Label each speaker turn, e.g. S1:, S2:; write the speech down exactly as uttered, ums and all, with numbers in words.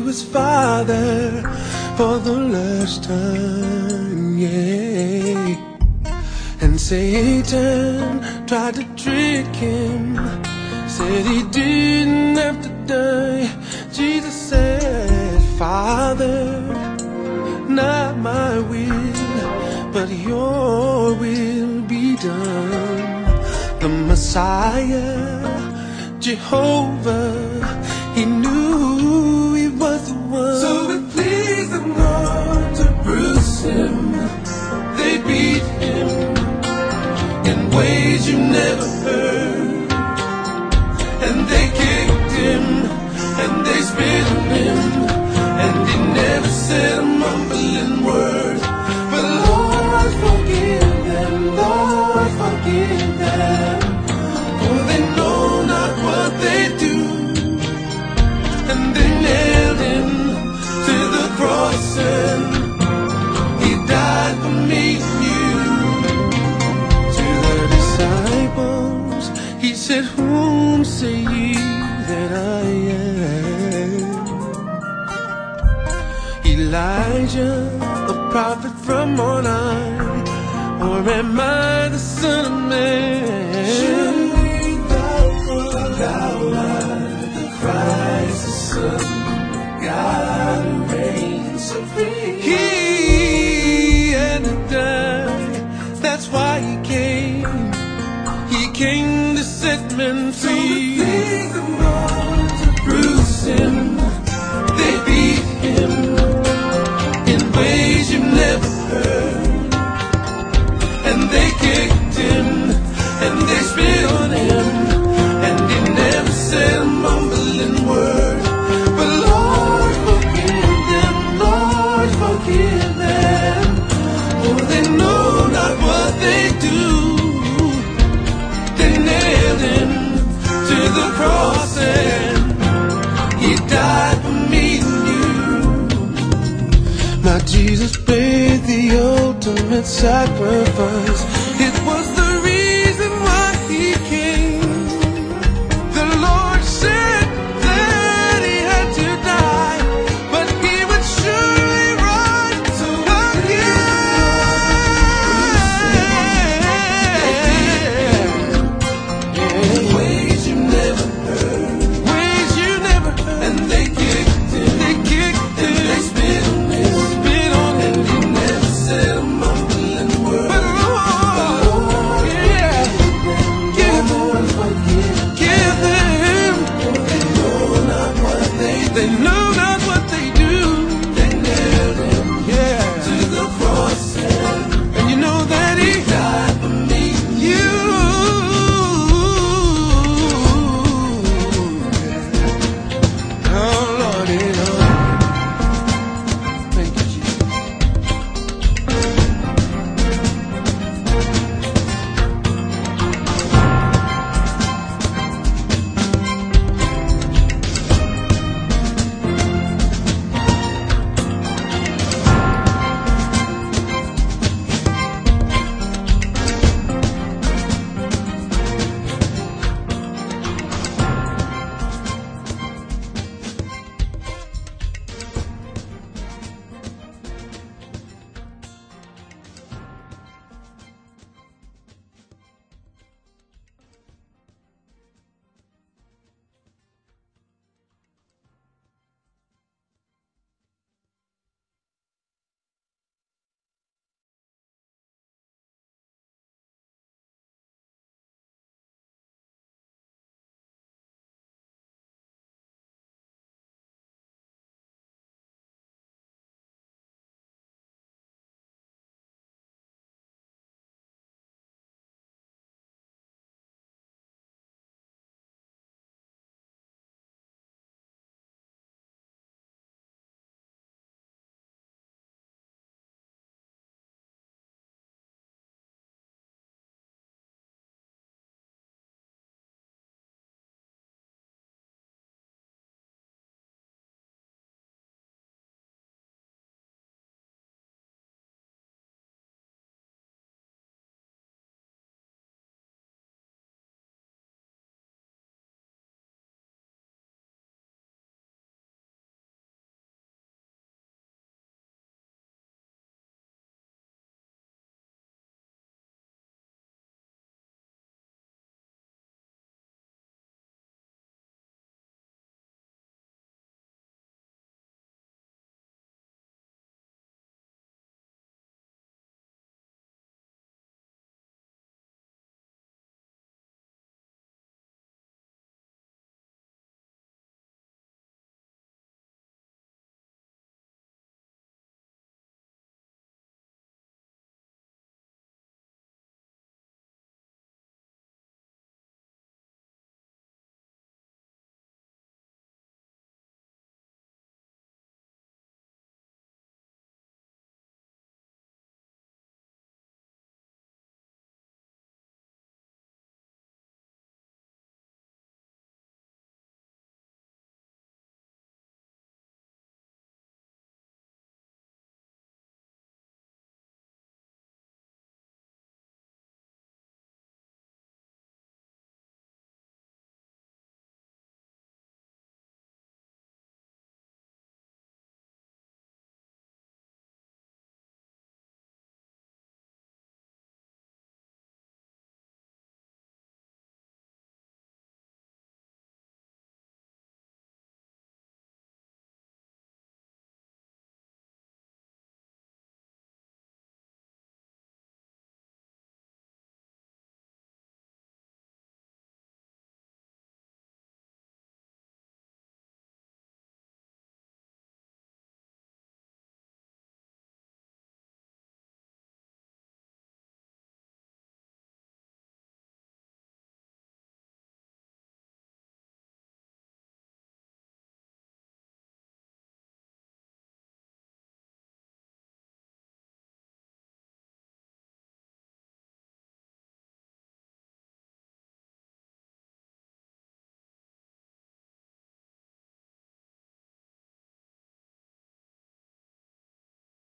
S1: his father for the last time, yeah. And Satan tried to trick him, said he didn't have to die. Jesus said, Father, not my will, but your will be done. The Messiah, Jehovah, he knew he was the one. So it pleased the Lord to bruise him. They beat him in ways you never heard, and they kicked him and they spit on him, and he never said a mumbling word. But Lord, forgive them, Lord, forgive them, for they know not what they do. And they nailed him to the cross, and he died for me and you. To the disciples he said, whom say ye that I am? Elijah, a prophet from on high, or am I the Son of Man? Surely thou art the Christ, the Son, God who reigns supreme. He had to die, that's why he came. He came to set men free. So the things the Lord to bruise him, they beat him in ways you never heard, and they kicked him and they spit on him, and he never said a mumbling word. But Lord, forgive them, Lord, forgive them, for they know not what they do. They nailed him to the cross, and he died for me and you. Now Jesus paid the ultimate sacrifice